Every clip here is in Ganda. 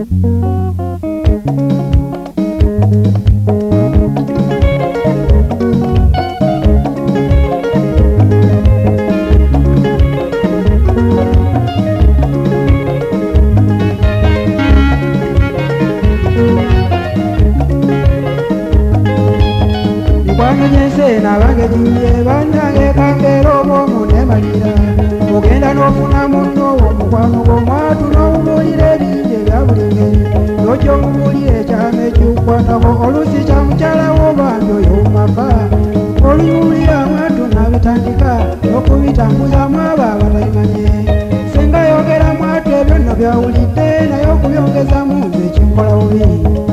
Nabange jiye banange kangero mune malira ogenda nofuna munno omukwano gw'omwatu n'omubulire ebingi ebyabulenge n'ojja omubulire ekyama ekikwatako olusi kya mukyala w'obambi oyo mumaka oluyubulira mwatu nabitandika n'okubitambuzamu abo abatayimanye senga yogera mwatu ebyo nno byawulidde naye okubyongezamu nze kinkola bubi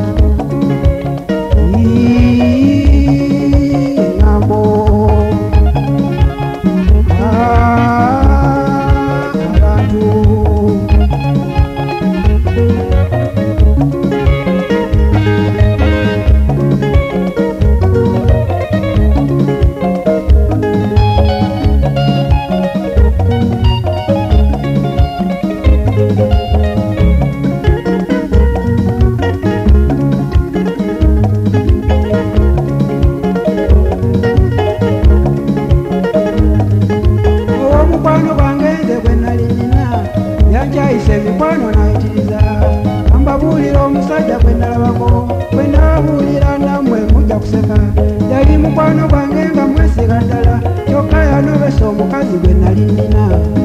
emikwano nayitiriza ambabulira omusajja gwe nalabako bwe nababulira nammwe mujja kuseka yali mukwano gwange nga mwesiga ddala kyokka yanobesa omukazi gwe nali nnina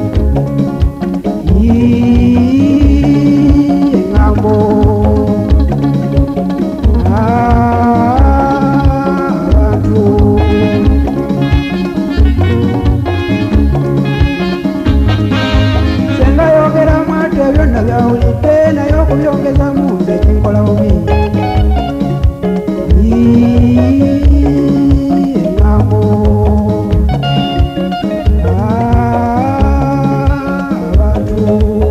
eŋŋambo byonna byawulidde naye okubyongezamu nze kinkola bubi eŋŋambo abantu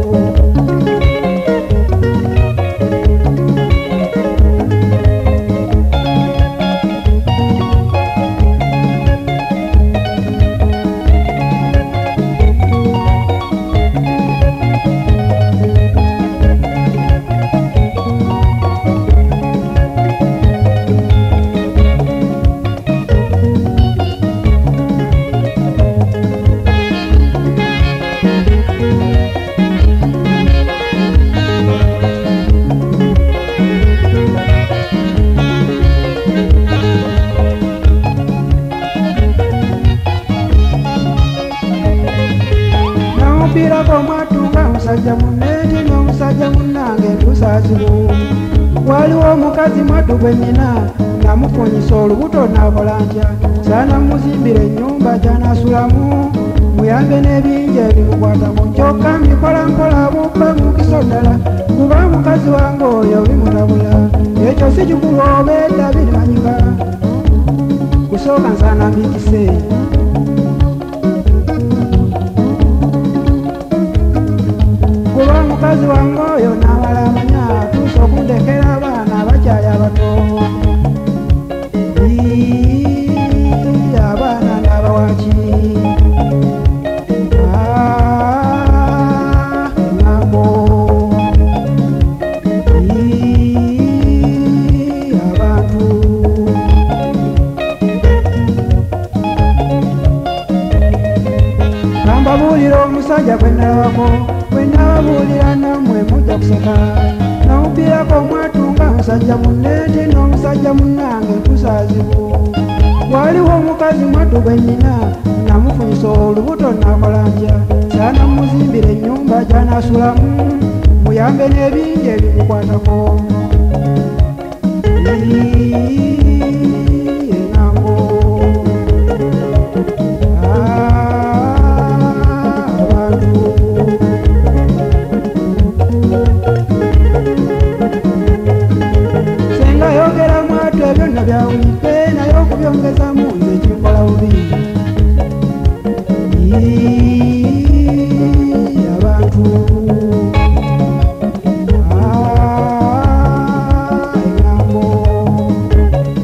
mpirako mwatunga musajja munneeti n'omusajja munnange ntusazibu waliwo omukazi mwatu gwe nnina namufunyisa olubuto naakola ntya saana muzimbira ennyumba gy'anaasulamu muyambe n'ebingi ebimukwatako kyokka mbikola mpola bubba mukiso ddala kuba mukazi wange oyo bimutabula ekyo si kikulu obeedda birimanyika kusooka nsaana mbikise kuba mukazi wange oyo n'amala amanya tuusa okundekera abaana abakyali abato abaana n'abawaki eŋŋambo abantu kambabuulira omusajja gwe nalabako bwe nababulira nammwe mujja kuseka nawupirako mwatunga musajja munneeti n'omusajja munnange ntusazibu waliwo omukazi mwatu gwe nnina namufunyisa olubuto naakola ntya saana muzimbira ennyumba gy'anaasulamu muyambe n'ebingi ebimukwatako eŋŋambo abantu senga yogera mwatu ebyo nno byawulidde naye okubyongezamu nze kinkola bubi abantu eŋŋambo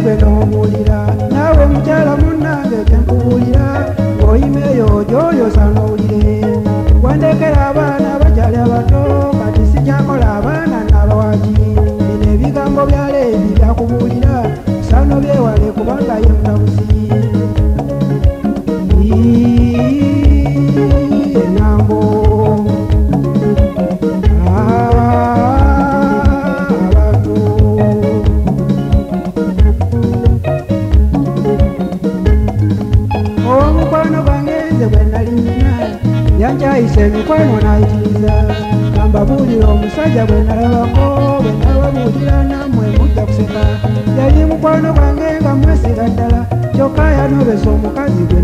gwe n'obuulira naawe mukyala munnange kyenkubuulira ng'oyimeeyo gy'oyo sanoowulire wandekera abaana bakyali abato kati sikyakola abaana n'abawagi bino ebigambo bya leevi byakubuulira sano byewale kubanga ye mutabuzi engambo abantu omukwano gwange nze bwe nali nina yankyayisa emikwano n'ayitiriza kambabuulira omusajja bwe nalabako bwe nababuulira nammwe mujja kuseka yali mukwano gwange nga mwesiga ddala kyokka yanobesa omukazi gwe